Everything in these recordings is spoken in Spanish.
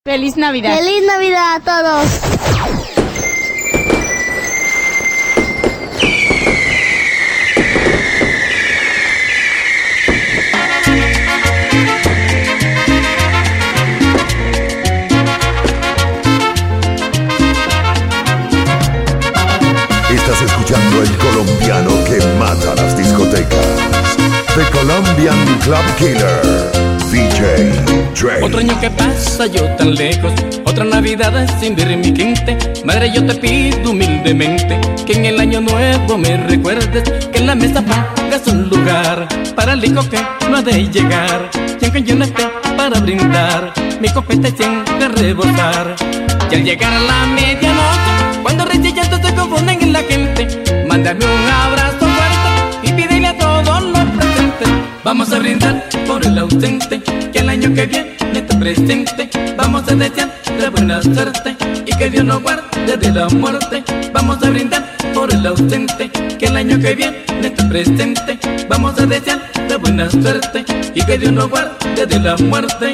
¡Feliz Navidad! ¡Feliz Navidad a todos! Estás escuchando el colombiano que mata las discotecas. The Colombian Club Killer, DJ Dre. Otro año que pasa yo tan lejos, otra Navidad sin ver mi gente. Madre, yo te pido humildemente que en el año nuevo me recuerdes, que en la mesa pongas un lugar para el hijo que no ha de llegar. Y aunque yo no esté para brindar, mi copete siempre a rebosar. Y al llegar a la medianoche, cuando risa y llanto se confunden en la gente, mándame un abrazo fuerte y pídele a todos los presentes. Vamos a brindar por el ausente, que el año que viene esté presente. Vamos a desearle buena suerte y que Dios nos guarde de la muerte. Vamos a brindar por el ausente, que el año que viene esté presente. Vamos a desearle buena suerte y que Dios nos guarde de la muerte.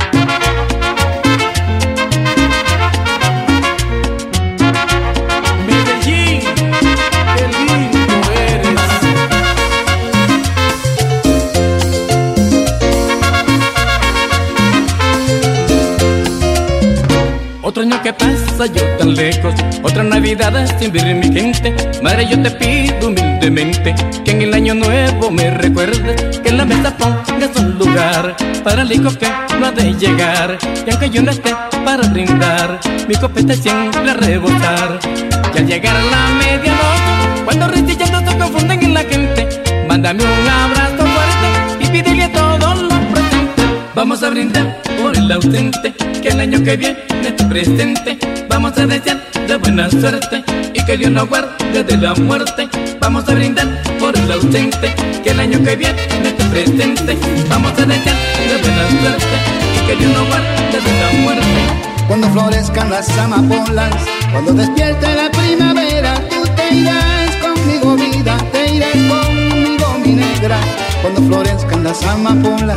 Otro año que pasa yo tan lejos, otra Navidad sin ver mi gente. Madre, yo te pido humildemente que en el año nuevo me recuerdes, que en la mesa pongas un lugar para el hijo que no ha de llegar. Y aunque yo no esté para brindar, mi copete siempre a rebosar. Y al llegar a la medianoche, cuando risa y llanto se confunden en la gente, mándame un abrazo fuerte y pídele a todos los presentes. Vamos a brindar por el ausente, que el año que viene esté presente. Vamos a desear de buena suerte y que Dios nos guarde de la muerte. Vamos a brindar por el ausente, que el año que viene esté presente. Vamos a desear de buena suerte y que Dios nos guarde de la muerte. Cuando florezcan las amapolas, cuando despierte la primavera, tú te irás conmigo, vida, te irás conmigo, mi negra. Cuando florezcan las amapolas,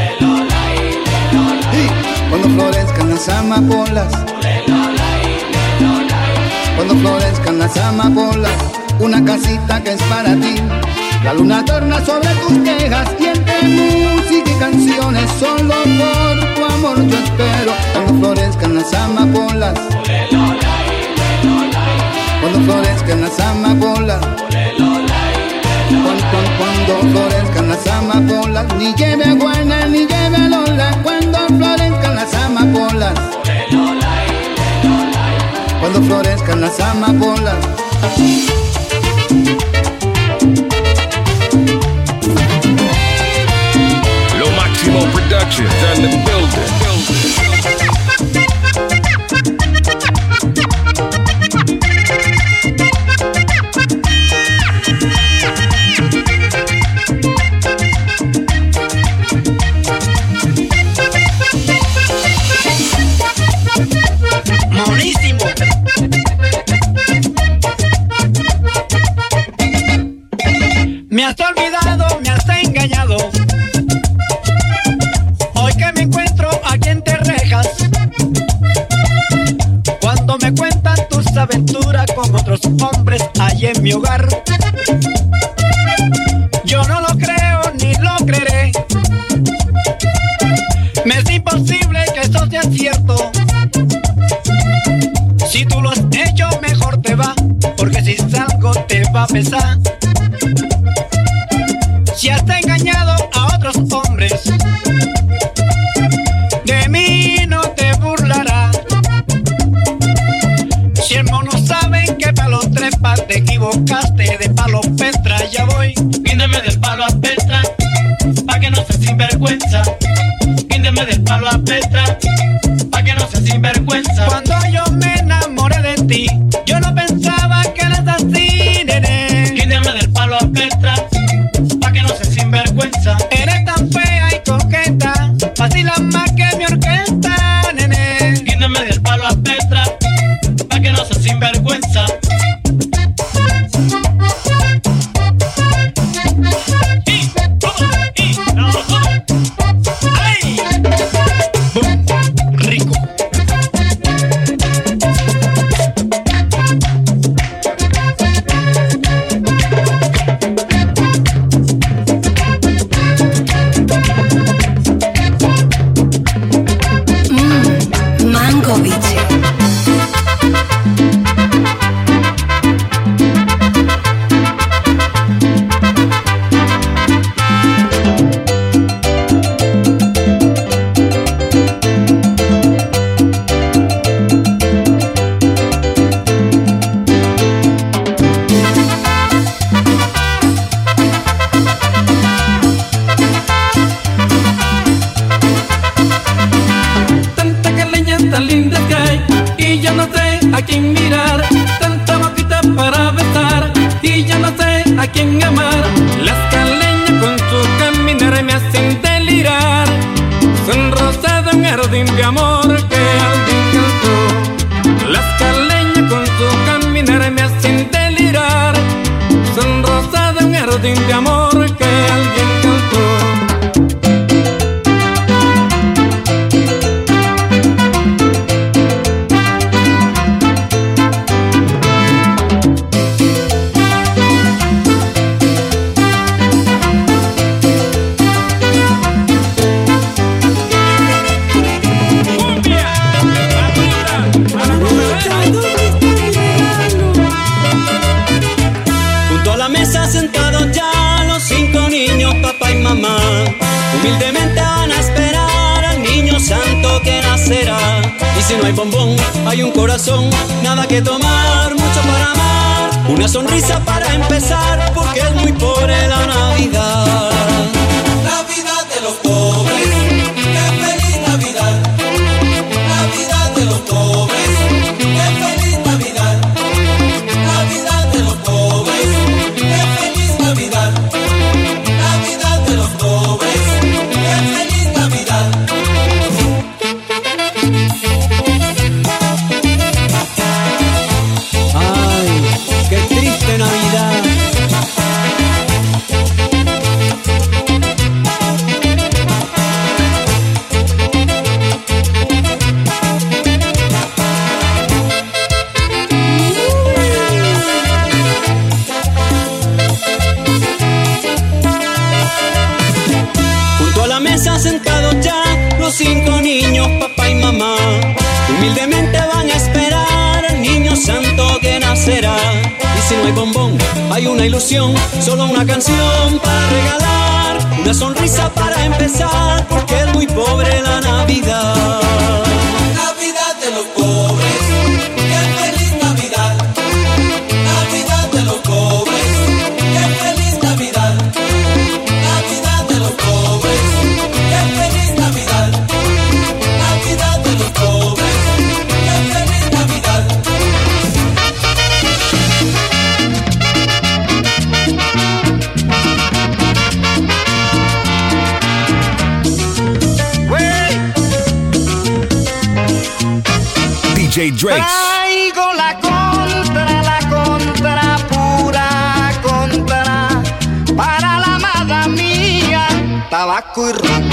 cuando florezcan las amapolas, cuando florezcan las amapolas, una casita que es para ti. La luna adorna sobre tus tejas y entre música y canciones, solo por tu amor yo espero. Cuando florezcan las amapolas, cuando florezcan las amapolas, cuando florezcan las amapolas, ni lleve a Guana ni lleve a Lola. Cuando florezcan las amapolas, cuando florezcan las amapolas. Lo Máximo Productions in the building. Me has olvidado, me has engañado. Hoy que me encuentro aquí en Terrejas, cuando me cuentan tus aventuras con otros hombres allí en mi hogar, yo no lo creo ni lo creeré. Me es imposible que eso sea cierto. Si tú lo has hecho, mejor te va, porque si salgo te va a pesar. Si has engañado a otros hombres, de mí no te burlarás. Si el mono sabe que palo trepa, te equivocaste de palo Petra, ya voy. Guíndeme del palo a Petra, pa' que no seas sinvergüenza. Guíndeme del palo a Petra, pa' que no seas sinvergüenza. Cuando yo me enamoré de ti, yo no pensaba que eras así, nene. Guíndeme del palo a Petra, pa' que no seas sinvergüenza. Eres tan fea y coqueta, vacilas más que mi orquesta, nene. Guíndeme del palo a Petra, pa' que no seas sinvergüenza. Rico. tan lindas que hay y yo no sé a quién mirar, tanta boquita para besar y yo no sé a quién amar. Las caleñas con su caminar me hacen delirar, son rosas de un jardín de amor que alguien cantó. Las caleñas con su caminar me hacen delirar, son rosas de un jardín de amor que alguien cantó. Humildemente van a esperar al niño santo que nacerá. Y si no hay bombón, hay un corazón, nada que tomar, mucho para amar. Una sonrisa para empezar, porque es muy pobre la Navidad. Navidad de los pobres, qué feliz Navidad. Navidad de los pobres, qué feliz Navidad. Navidad de los pobres, qué feliz Navidad. Navidad de los pobres, qué feliz Navidad. Ay, qué triste Navidad. Sentados ya los 5 niños, papá y mamá, humildemente van a esperar al niño santo que nacerá. Y si no hay bombón, hay una ilusión, solo una canción para regalar, una sonrisa para empezar, porque es muy pobre la Navidad. Navidad de los pobres, qué feliz Navidad. Navidad de los pobres, qué feliz Navidad. Navidad de los pobres, qué feliz Navidad. Navidad de los pobres, qué feliz Navidad. DJ Drake. Traigo la contra, pura contra, para la amada mía, tabaco y ron.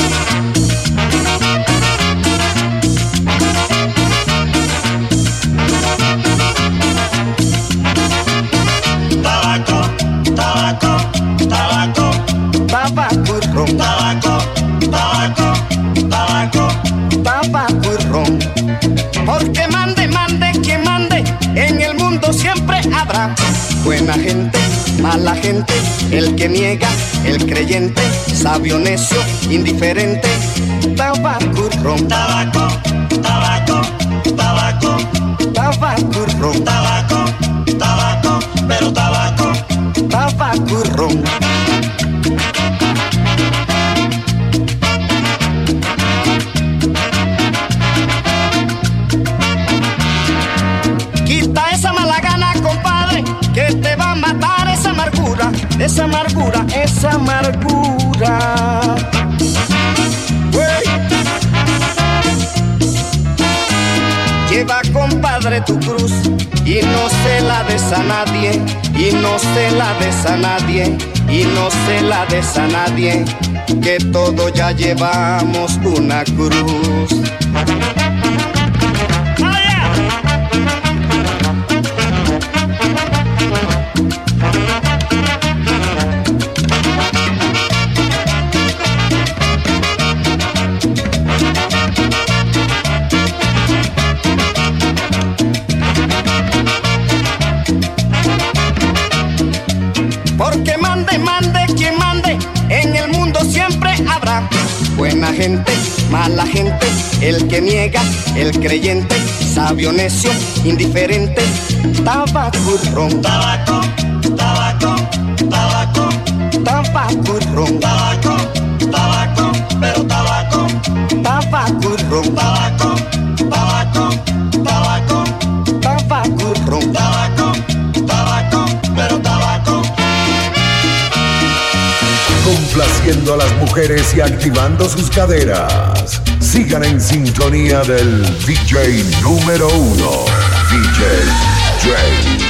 Tabaco, tabaco, tabaco, Tabaco y ron, tabaco, tabaco, tabaco. tabaco y ron. Porque mande, quien mande, en el mundo siempre habrá buena gente, mala gente, el que niega, el creyente, sabio, necio, indiferente. Tabaco y ron, Tabaco, tabaco, tabaco, tabaco y ron, tabaco, tabaco, pero tabaco. tabaco y ron. Quita esa mala gana, compadre, que te va a matar esa amargura, esa amargura, esa amargura. Wey. Lleva, compadre, tu cruz y no se la des a nadie, y no se la des a nadie, y no se la des a nadie, que todos ya llevamos una cruz. Porque mande, quien mande, en el mundo siempre habrá buena gente, mala gente, el que niega, el creyente, sabio, necio, indiferente. Tabaco y ron, Tabaco, tabaco, tabaco, tabaco y ron, tabaco, tabaco, pero tabaco. tabaco y ron, Tabaco, tabaco, complaciendo a las mujeres y activando sus caderas. Sigan en sintonía del DJ número 1, DJ James.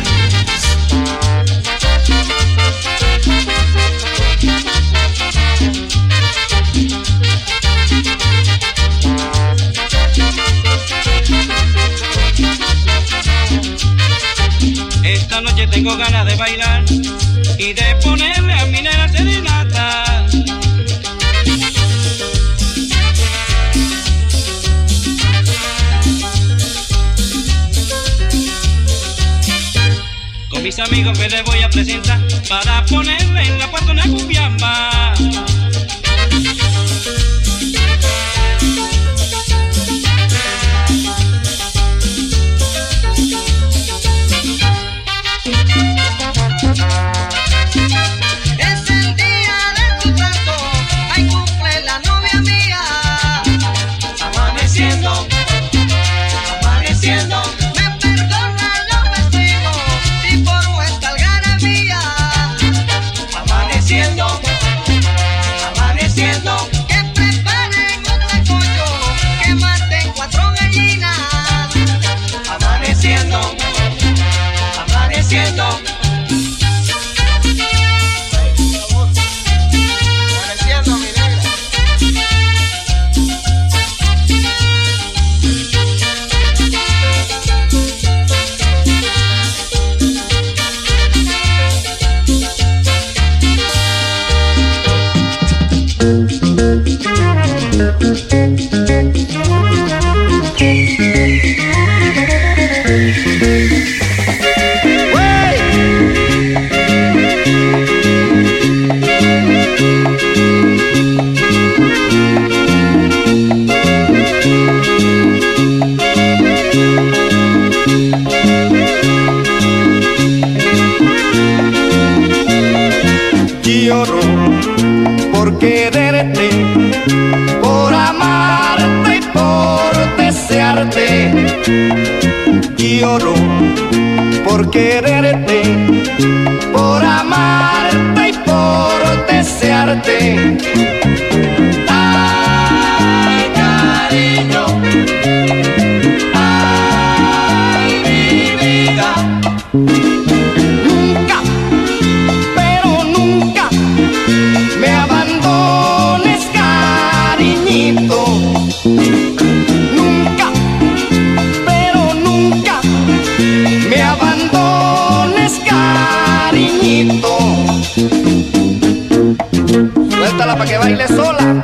Esta noche tengo ganas de bailar y de ponerle a mi nena serenata. Con mis amigos que les voy a presentar para ponerle en la puerta una cumbiamba. Lloro por quererte, por amarte y por desearte. Lloro por quererte, por amarte y por desearte. Ay, cariño, ay, mi vida. Me abandones, cariñito. Nunca, pero nunca me abandones, cariñito. Suéltala para que baile sola.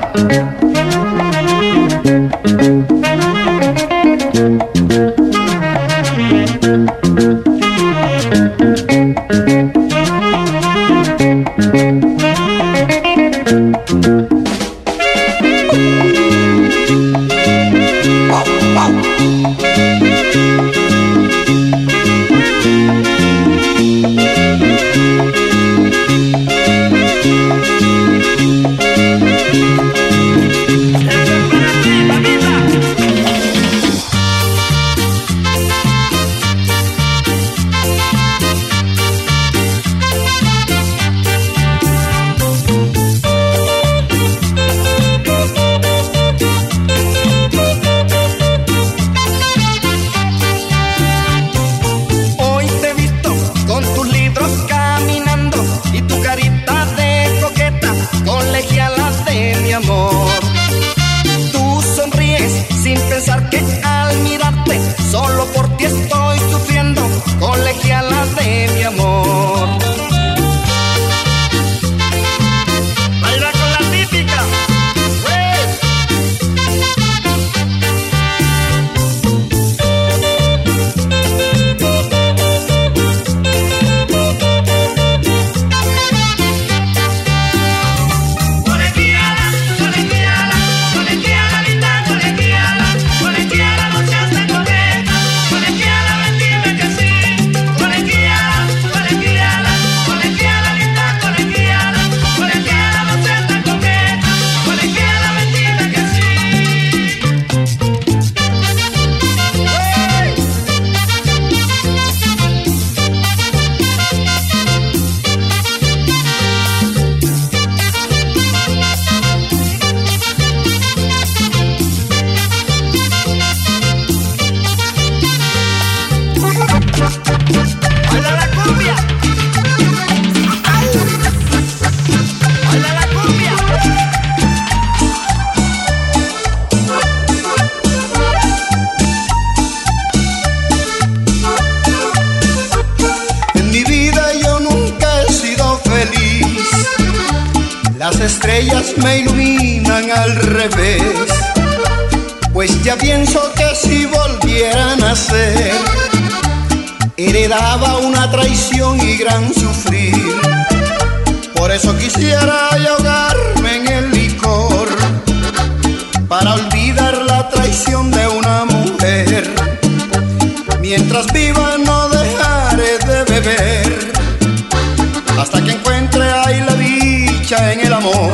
Las estrellas me iluminan al revés, pues ya pienso que si volviera a nacer, heredaba una traición y gran sufrir. Por eso quisiera ahogarme en el licor, para olvidar la traición de una mujer. Mientras viva no dejaré de beber, hasta que encuentre ahí la dicha en el amor.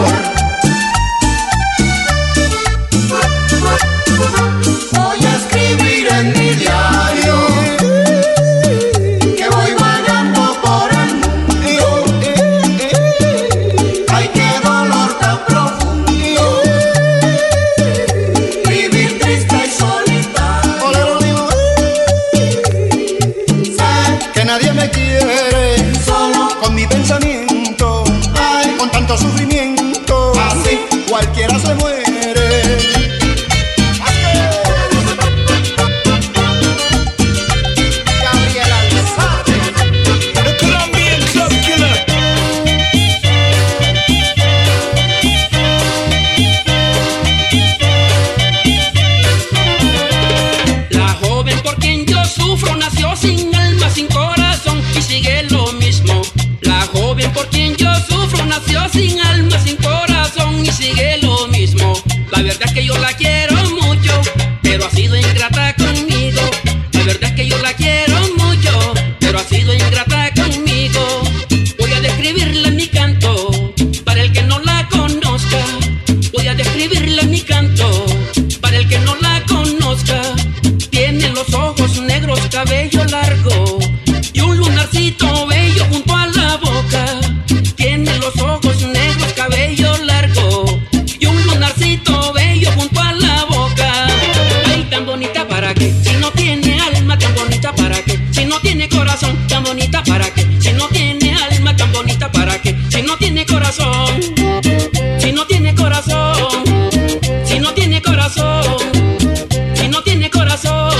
Voy a escribir en mi diario que voy vagando por el mundo. Ay, qué dolor tan profundo, vivir triste y solitario. Sé que nadie me quiere, solo con mi pensamiento. Ay, con tanto sufrimiento, así cualquiera se muere. Sin alma, sin corazón y sigue lo mismo. La joven por quien yo sufro nació sin alma, sin corazón y sigue lo mismo. La verdad es que yo la quiero mucho, pero ha sido ingrata conmigo. La verdad es que yo la quiero mucho, pero ha sido ingrata conmigo. Voy a describirla en mi canto, para el que no la conozca. Voy a describirla en mi canto, para el que no la conozca. Tiene los ojos negros, cabello largo y un lunarcito bello junto a la boca. Tiene los ojos negros, cabello largo y un lunarcito bello junto a la boca. Ay, tan bonita para qué, si no tiene alma, tan bonita para qué, si no tiene corazón, tan bonita para qué, si no tiene alma, tan bonita para qué, si no tiene corazón, si no tiene corazón, si no tiene corazón, si no tiene corazón.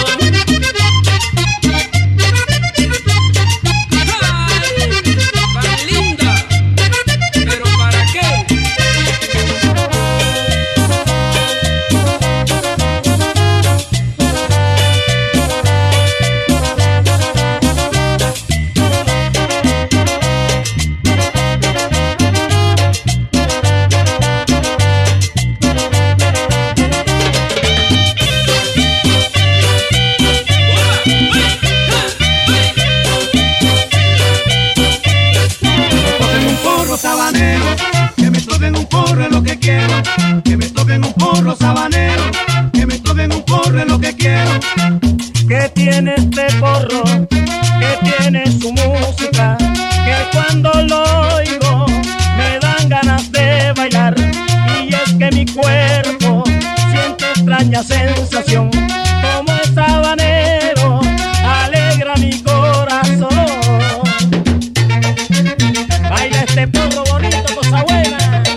Que me toquen un porro es lo que quiero, que me toquen un porro sabanero, que me toquen un porro es lo que quiero. Que tiene este porro, que tiene su música, que cuando lo oigo me dan ganas de bailar. Y es que mi cuerpo siente extraña sensación, como es sabanero, alegra mi corazón. Baila este porro bonito, cosa buena.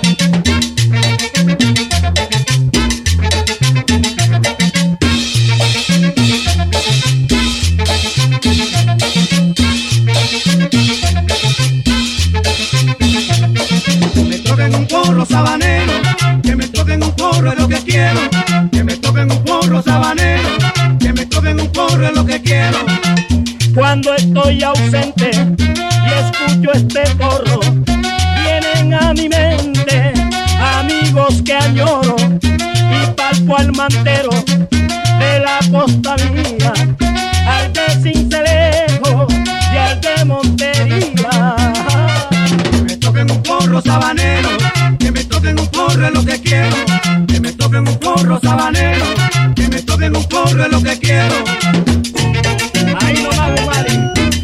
Que me toquen un porro sabanero, que me toquen un porro es lo que quiero, que me toquen un porro sabanero, que me toquen un porro es lo que quiero. Cuando estoy ausente y escucho este porro, vienen a mi mente amigos que añoro y palpo al mantero de la costa mía, al de Cincelejo y al de Montería. Que me toquen un porro sabanero, que me toquen un porro es lo que quiero, que me toquen un porro sabanero, que me toquen un porro es lo que quiero. Ahí no va, vale.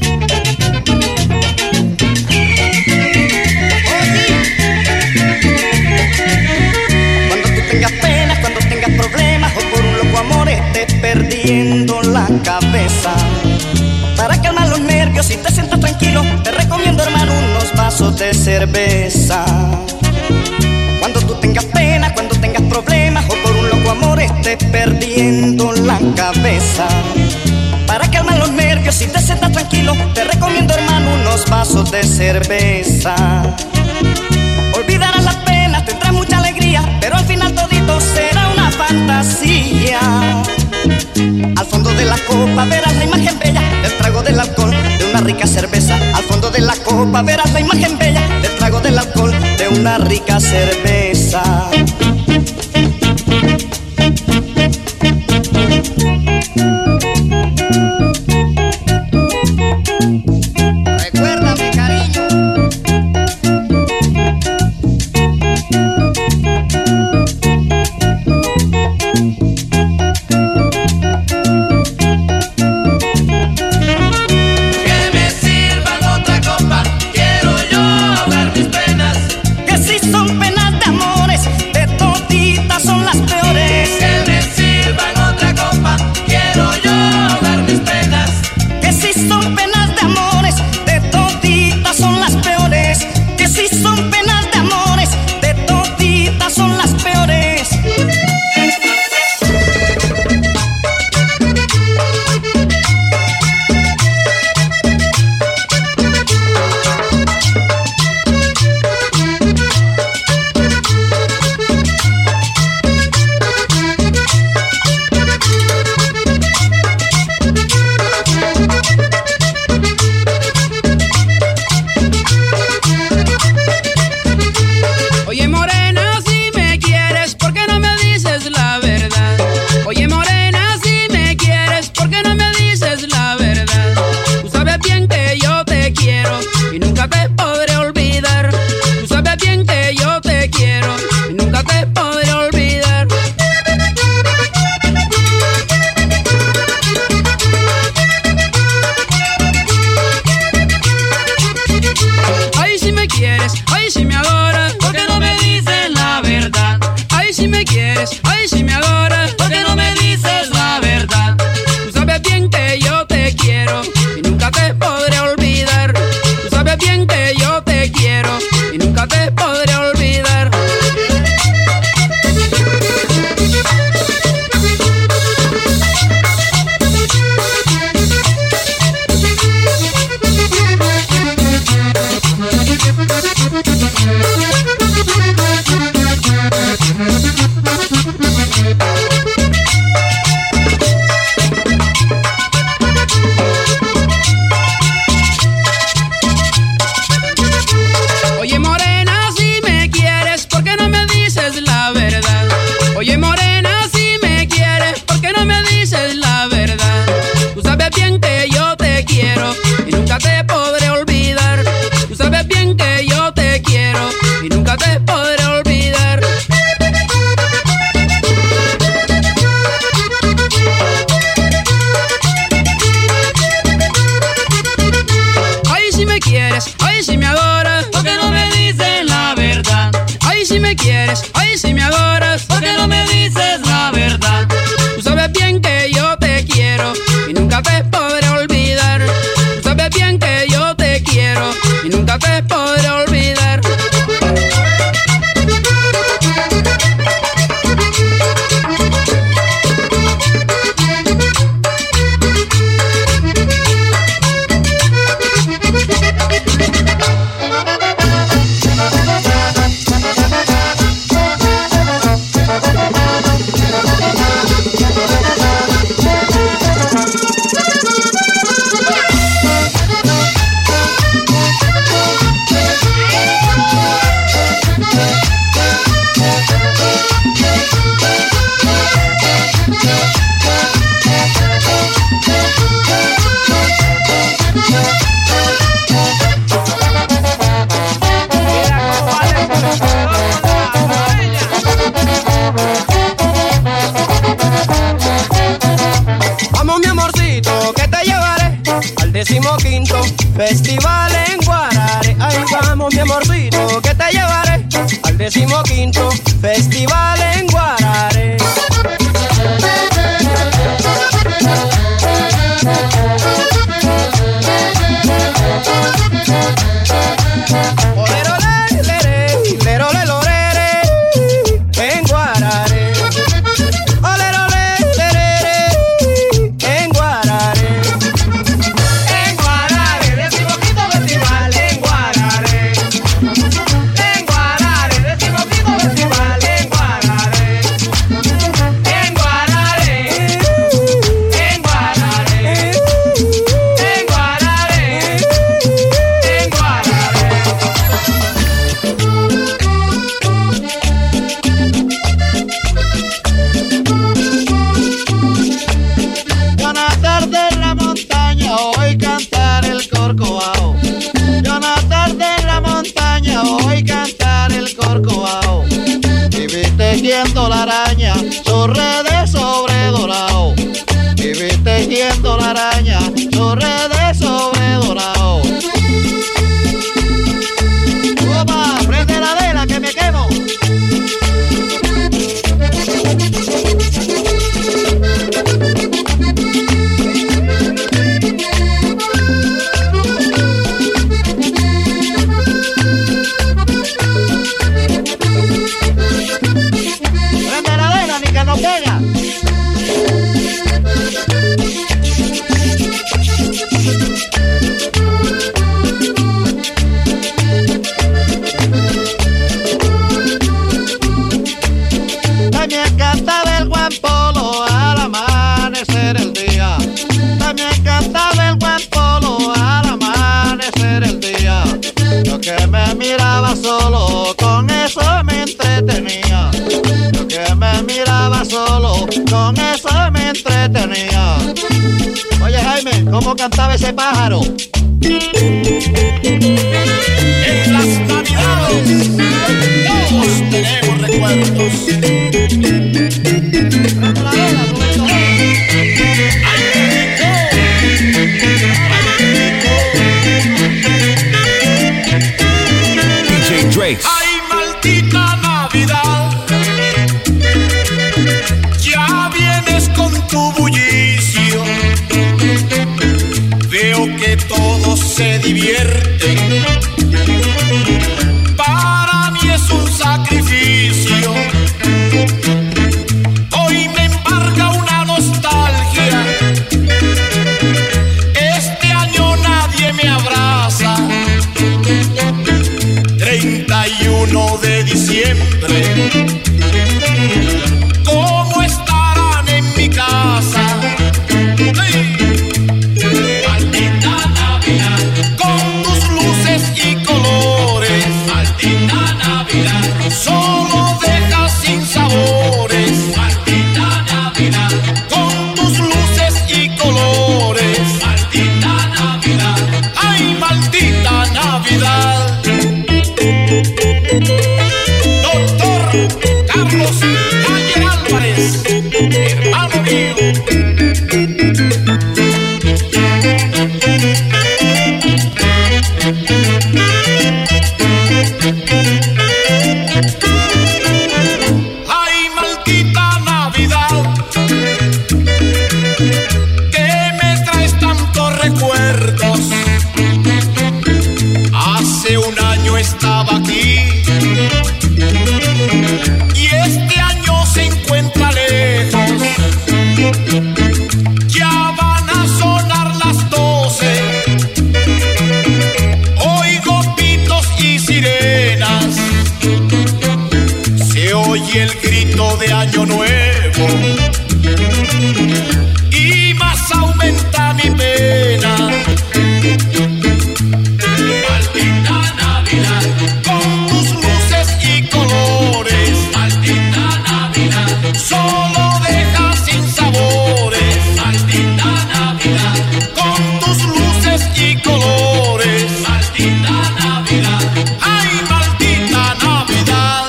Cuando tú tengas penas, cuando tengas problemas o por un loco amor estés perdiendo la cabeza, para calmar los nervios y te sientas tranquilo, te recomiendo, hermano, unos vasos de cerveza. Cuando tú tengas penas, cuando tengas problemas o por un loco amor estés perdiendo la cabeza, para calmar los nervios y te sientas tranquilo, te recomiendo, hermano, unos vasos de cerveza. Olvidarás las penas fantasía. Al fondo de la copa verás la imagen bella del trago del alcohol de una rica cerveza. Al fondo de la copa verás la imagen bella del trago del alcohol de una rica cerveza. Recuerda mi cariño. Festival en Guarare, ahí vamos mi amorcito, que te llevaré al 15º Festival en Guarare. siguiendo la araña, sus redes sobre dorado. Opa, prende la vela que me quemo. Prende la vela ni que no pega. También cantaba el Juan Polo al amanecer el día. También cantaba el Juan Polo al amanecer el día. Yo que me miraba solo, con eso me entretenía. Yo que me miraba solo, con eso me entretenía. Oye Jaime, ¿cómo cantaba ese pájaro? En las navidades todos tenemos recuerdos. DJ Drake. Ay, maldita Navidad, ya vienes con tu bullicio. Veo que todos se divierten. Para mí es un sacrificio. Hoy me embarga una nostalgia. Este año nadie me abraza. 31 de diciembre, ¿cómo estarán en mi casa? ¡Hey! Maldita Navidad, con tus luces y colores. Maldita Navidad, solo dejas sin sabores. Maldita Navidad, con tus luces y colores. Maldita Navidad, ay, maldita Navidad. Doctor Carlos Ayer Álvarez, hermano mío. Ay, maldita Navidad, que me traes tantos recuerdos. Hace un año estaba aquí y este año se encuentra lejos. Ya van a sonar las 12. Oigo pitos y sirenas. Se oye el grito de Año Nuevo y más aumenta mi pena. Maldita Navidad, con tus luces y colores. Maldita Navidad, solo dejas sin sabores. Maldita Navidad, con tus luces y colores. Maldita Navidad, ay, maldita Navidad.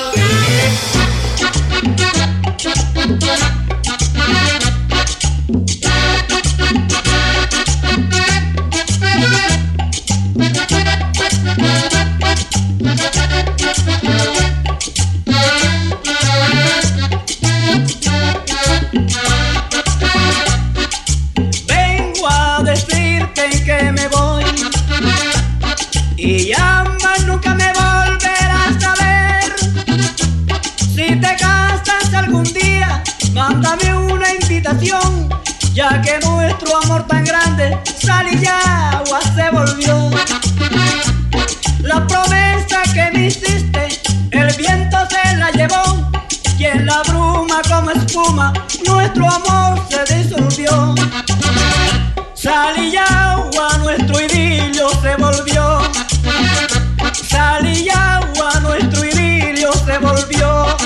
Vengo a decirte que me voy y ya más nunca me volverás a ver. Si te casas algún día, mándame una invitación, ya que nuestro amor tan grande sal y agua se volvió. La promesa que me hiciste, el viento se la llevó, y en la bruma como espuma nuestro amor se disolvió. Sal y agua, nuestro idilio se volvió. Sal y agua, nuestro idilio se volvió.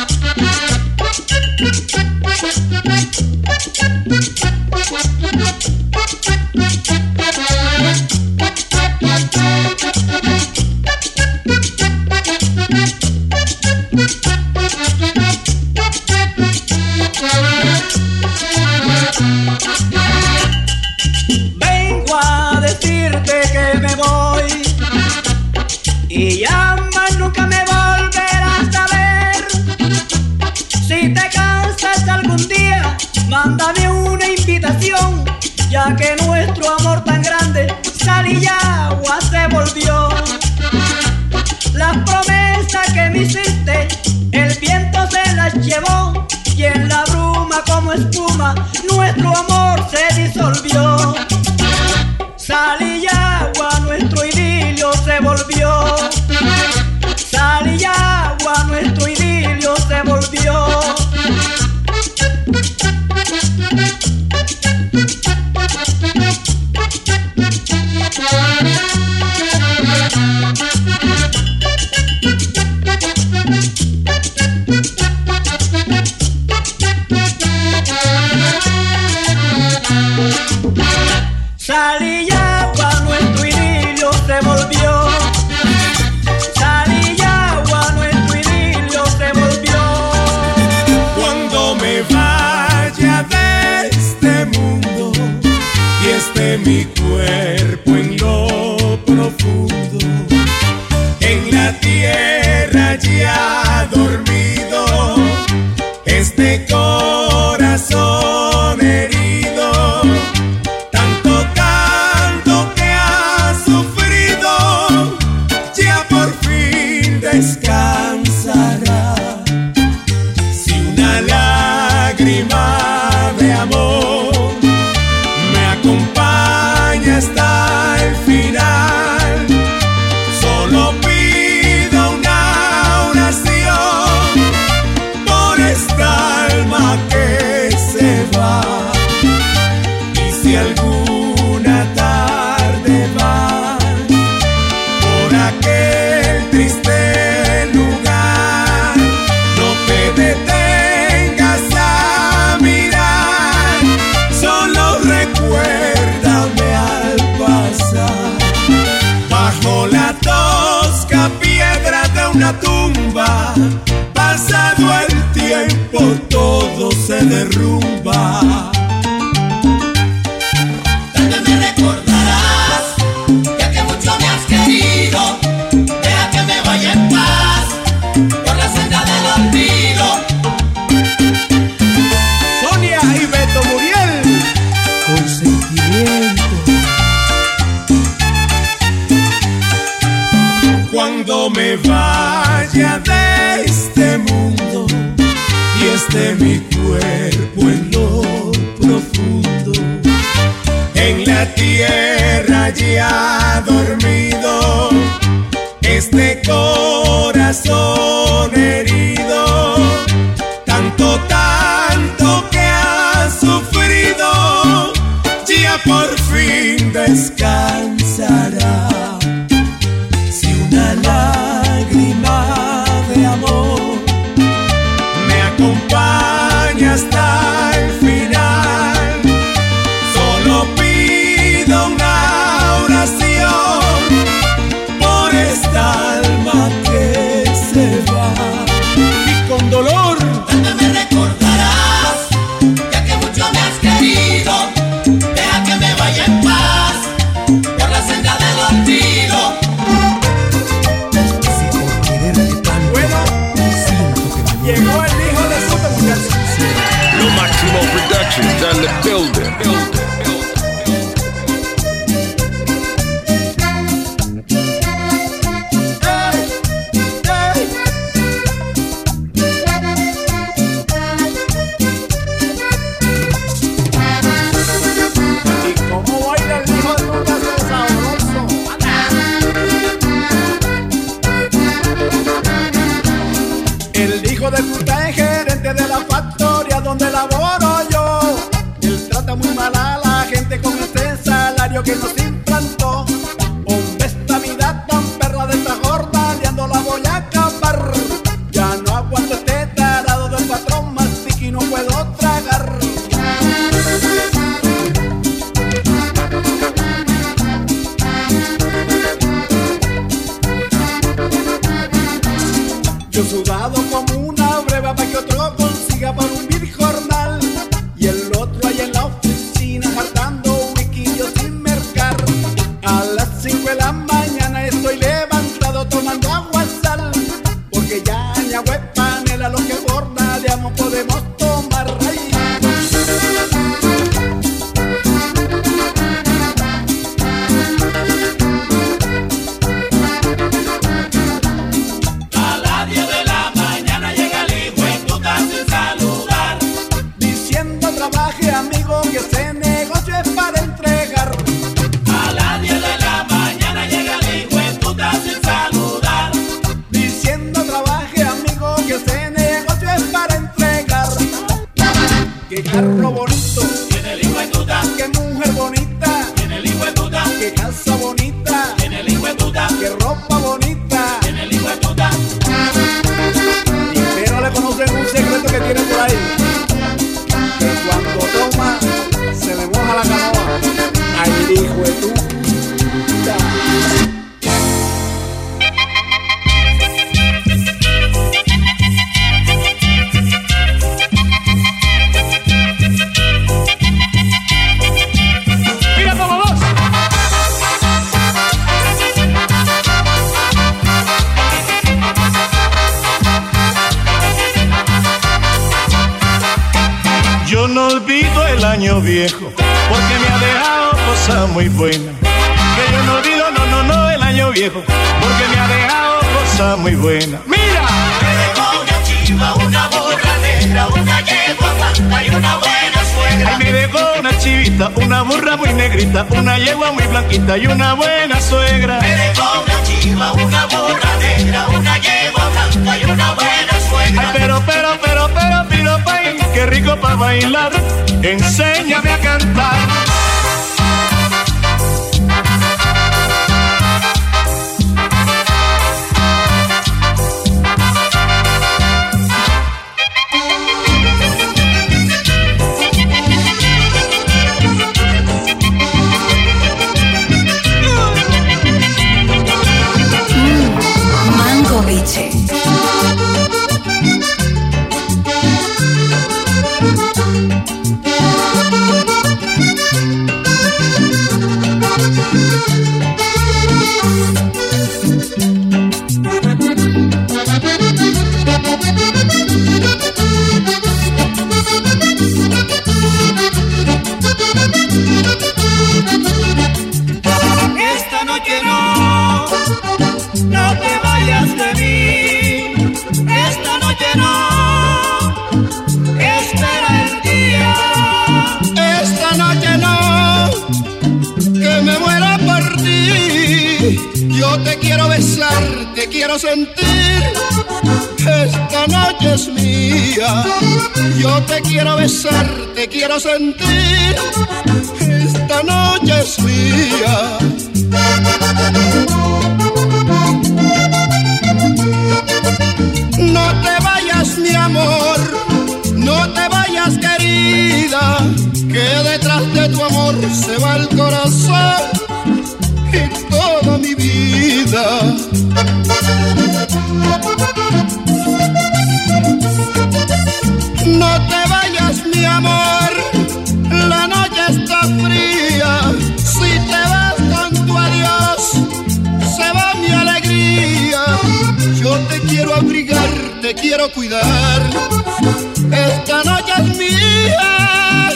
ya que nuestro amor tan grande sal y agua se volvió. Las promesas que me hiciste, el viento se las llevó, y en la bruma como espuma nuestro amor se disolvió. Sal y agua, nuestro idilio se volvió. Sal y agua, nuestro idilio se volvió. Sal y agua, nuestro idilio se volvió. Sal y agua, nuestro idilio se volvió. Cuando me vaya de este mundo y esté mi cuerpo en lo profundo, en la tierra ya dormido, este corazón herido, tanto canto que ha sufrido, ya por fin descansará. Si una lágrima de amor me acompaña hasta el final, solo pido una oración por esta alma que se va. Y si alguna tarde vas por aquel triste lugar, no te detengas a mirar, solo recuérdame al pasar. Bajo la tosca piedra de una tumba, pasado el tiempo todo se derrumba. ¿Dónde me recordarás? Ya que mucho me has querido, deja que me vaya en paz por la senda del olvido. Sonia y Beto Muriel, con sentimiento. Cuando me vaya de este mundo y esté mi cuerpo en lo profundo, en la tierra ya dormido, este corazón herido, tanto que ha sufrido, ya por fin descansará. Si una lágrima de amor me acompaña hasta el final, solo pido una oración por esta alma que se va. Y con dolor, ¿dónde me recordarás? Ya que mucho me has querido, deja que me vaya en paz por la senda del olvido. llegó el hijo de Super Muchacho. Lo Máximo Productions on the building. De puta es gerente de la factoria donde laboro yo. Él trata muy mal a la gente con este salario que nos implantó. Hombre, esta vida tan perra de esta jornaleando la voy a acabar. Ya no aguanto este tarado del patrón, mastica y no puedo tragar. Yo sudado como una breva para que otro consiga para un mil jornal. Y el otro allá en la oficina hartando whisky yo sin mercar. A las 5 de la mañana estoy levantado tomando agua sal, porque ya ni agua es panela, lo que jornaleamos podemos tomar. Ay. qué casa bonita tiene el hijo de puta, qué ropa bonita tiene el hijo de puta. Y ustedes no le conocen un secreto que tiene por ahí, que cuando toma se le moja la canoa. Ay, hijo de tu puta. Yo no olvido el año viejo, porque me ha dejado cosas muy buenas. Que yo no olvido, no, el año viejo, porque me ha dejado cosas muy buenas. ¡Mira! Me dejó una chiva, una burra negra, una yegua blanca y una buena suegra. Ay, me dejó una chivita, una burra muy negrita, una yegua muy blanquita y una buena suegra. Me dejó una chiva, una burra negra, una yegua blanca y una buena suegra. Ay, pero, país, qué rico para bailar, enséñame a cantar. Mango Biche. Esta noche no te vayas de mí. Esta noche no, espera el día. Esta noche no, que me muera por ti. Yo te quiero besar, te quiero sentir. Esta noche es mía. Yo te quiero besar, te quiero sentir. Esta noche es mía. No te vayas, mi amor, no te vayas, querida, que detrás de tu amor se va el corazón y toda mi vida. No te vayas, mi amor, la noche está fría. Si te vas con tu adiós, se va mi alegría. Yo te quiero abrigar, te quiero cuidar. Esta noche es mía.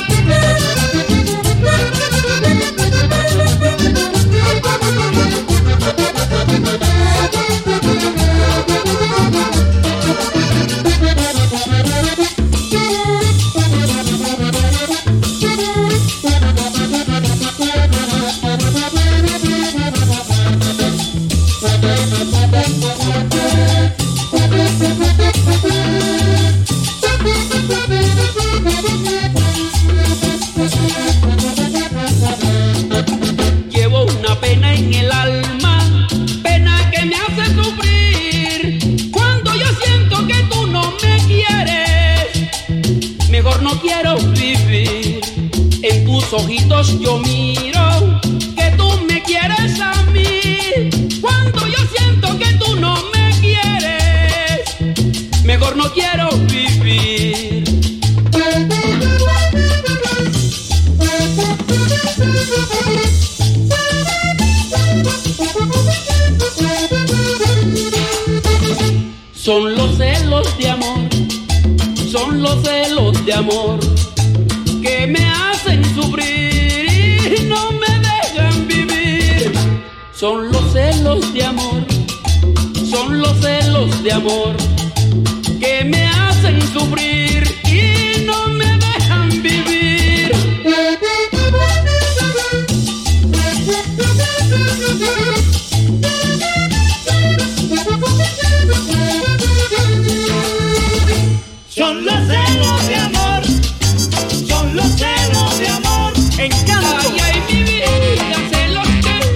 Llevo una pena en el alma, pena que me hace sufrir. Cuando yo siento que tú no me quieres, mejor no quiero vivir. En tus ojitos yo miro que tú me quieres a mí. Cuando yo siento que tú no me quieres, mejor no quiero vivir. Son los celos de amor, son los celos de amor que me hacen sufrir y no me dejan vivir. Son los celos de amor, son los celos de amor que me hacen sufrir y no me dejan vivir. Son los celos de amor, son los celos de amor. Ay, ay, mi vida, celos que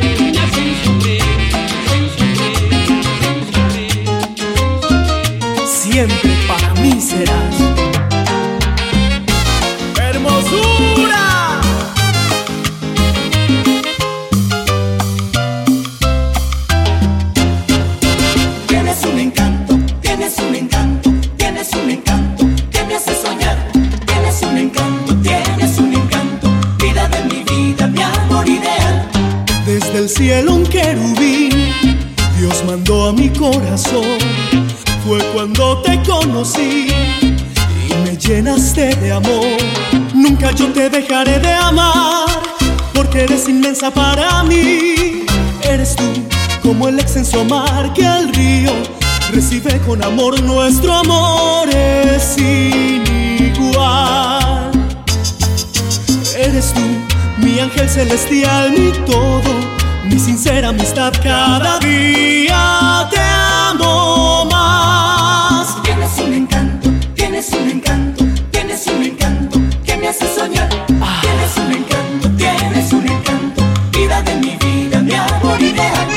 del cielo un querubín Dios mandó a mi corazón. Fue cuando te conocí y me llenaste de amor. Nunca yo te dejaré de amar, porque eres inmensa para mí. Eres tú como el extenso mar que al río recibe con amor. Nuestro amor es sin igual. Eres tú mi ángel celestial, mi todo, mi sincera amistad. Cada día te amo más. Tienes un encanto, tienes un encanto, tienes un encanto que me hace soñar. Tienes un encanto, vida de mi vida, mi amor ideal.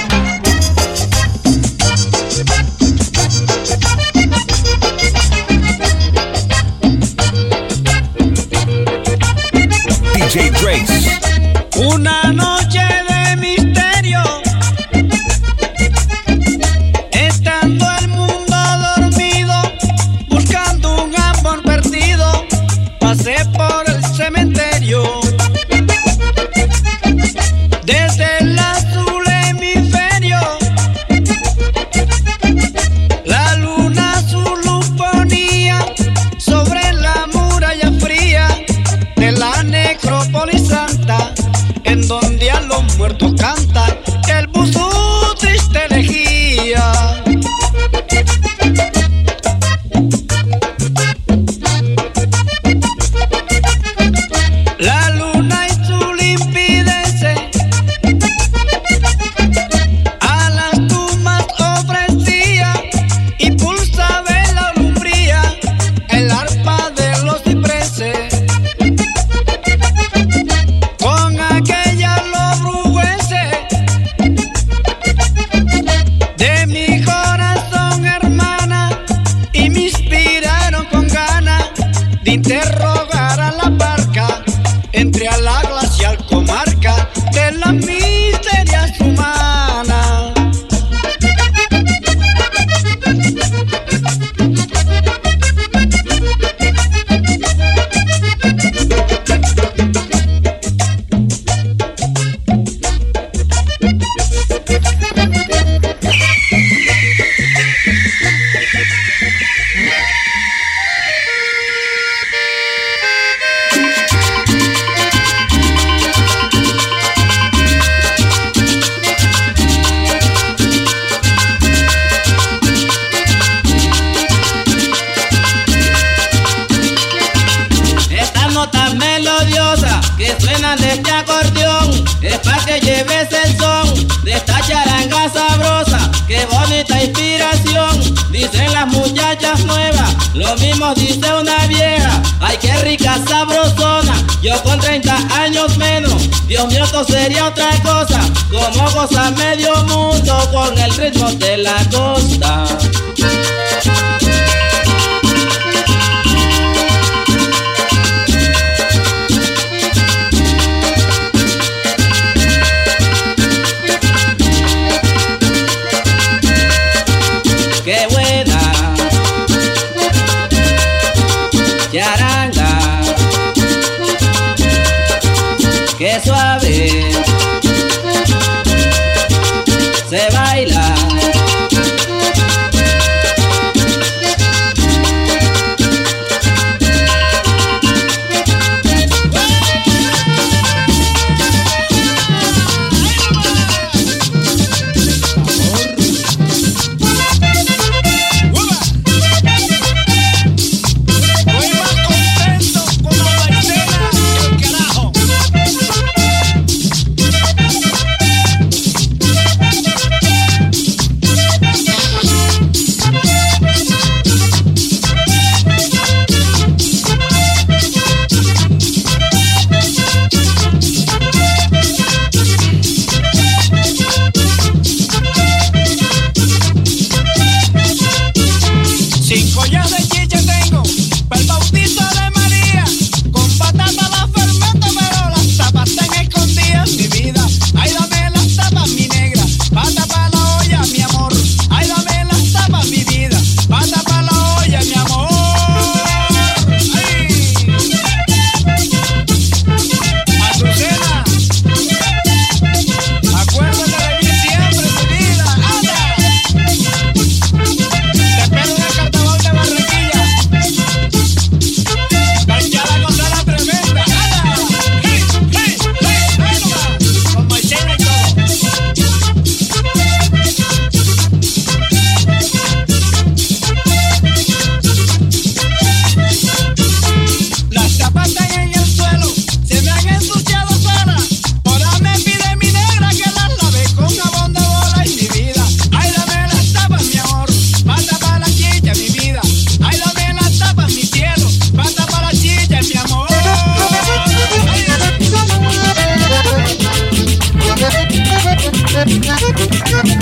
DJ Trace. Una noche de misterio, estando el mundo dormido, buscando un amor perdido, pasé por el cementerio. Desde el azul hemisferio, la luna su luz ponía sobre la muralla fría de la necrópolis santa, en donde a los muertos canta el buzú triste elegía. La luna y su limpidez a las tumbas ofrecía, y pulsa de la umbría el arpa de los cipreses. Con aquella lobruguese de mi corazón, hermana, y me inspiraron con ganas de interrogar a la barca entre a la glacial comarca de las miserias humanas. Estas notas melodiosas que suenan de este acordeón es pa' que lleves el son de esta charanga sabrosa. Qué bonita inspiración, dicen las muchachas nuevas, lo mismo dice una vieja. Ay, qué rica sabrosona, yo con 30 años menos, Dios mío, esto sería otra cosa. Como goza medio mundo con el ritmo de la costa. Qué buena charanga, qué suave se baila.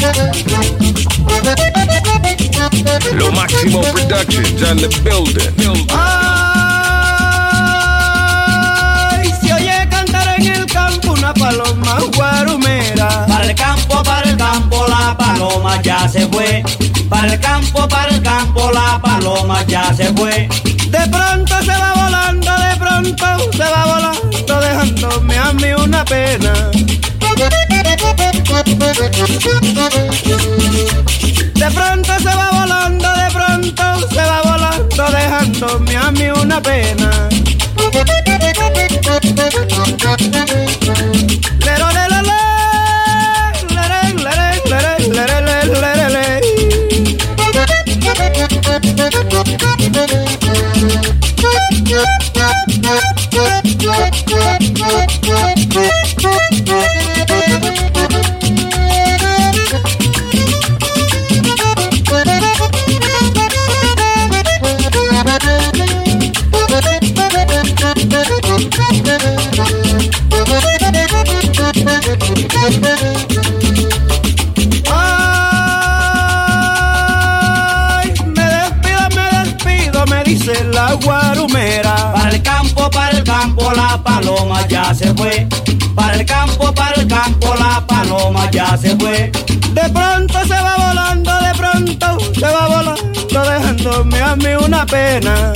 Lo Máximo Productions on the building. Ay, se oye cantar en el campo una paloma guarumera. Para el campo, la paloma ya se fue. Para el campo, la paloma ya se fue. De pronto se va volando, de pronto se va volando, dejándome a mí una pena. De pronto se va volando, de pronto se va volando, dejándome a mí una pena. Ay, me despido, me dice la guarumera. Para el campo, la paloma ya se fue. Para el campo, la paloma ya se fue. De pronto se va volando, de pronto se va volando, dejándome a mí una pena.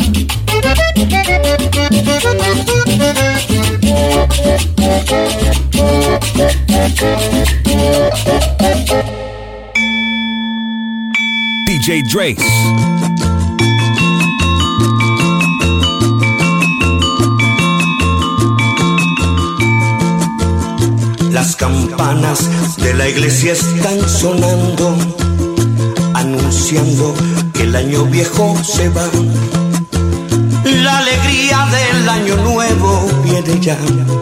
DJ Drace. Las campanas de la iglesia están sonando, anunciando que el año viejo se va. La alegría del año nuevo viene ya.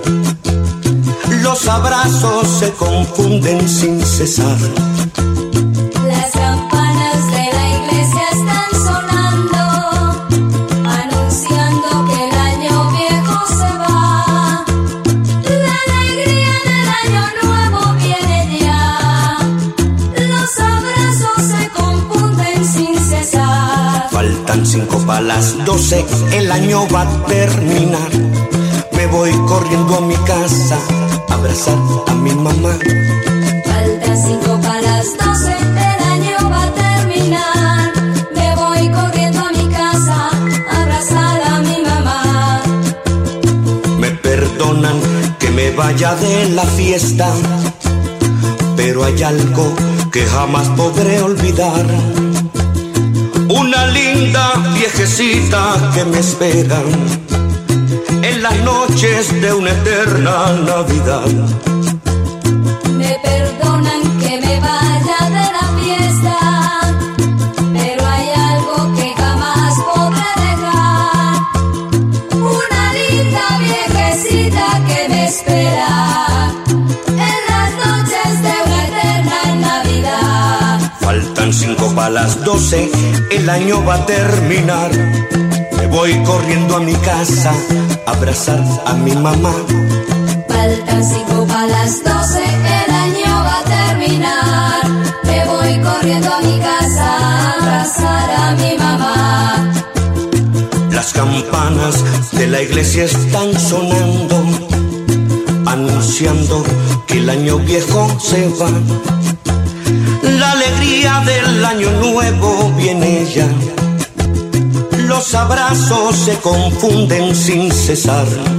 Los abrazos se confunden sin cesar. Las campanas de la iglesia están sonando, anunciando que el año viejo se va. La alegría del año nuevo viene ya. Los abrazos se confunden sin cesar. Faltan 5 para las 12, el año va a terminar. Me voy corriendo a mi casa a abrazar a mi mamá. Faltan 5 para las 12, el año va a terminar. Me voy corriendo a mi casa a abrazar a mi mamá. Me perdonan que me vaya de la fiesta, pero hay algo que jamás podré olvidar. Una linda viejecita que me espera en las noches de una eterna Navidad. Me perdonan que me vaya de la fiesta, pero hay algo que jamás podré dejar. Una linda viejecita que me espera en las noches de una eterna Navidad. Faltan 5 para las 12, el año va a terminar. Me voy corriendo a mi casa a abrazar a mi mamá. Faltan 5 para las 12, el año va a terminar. Me voy corriendo a mi casa a abrazar a mi mamá. Las campanas de la iglesia están sonando, anunciando que el año viejo se va. La alegría del año nuevo viene ya. Los abrazos se confunden sin cesar.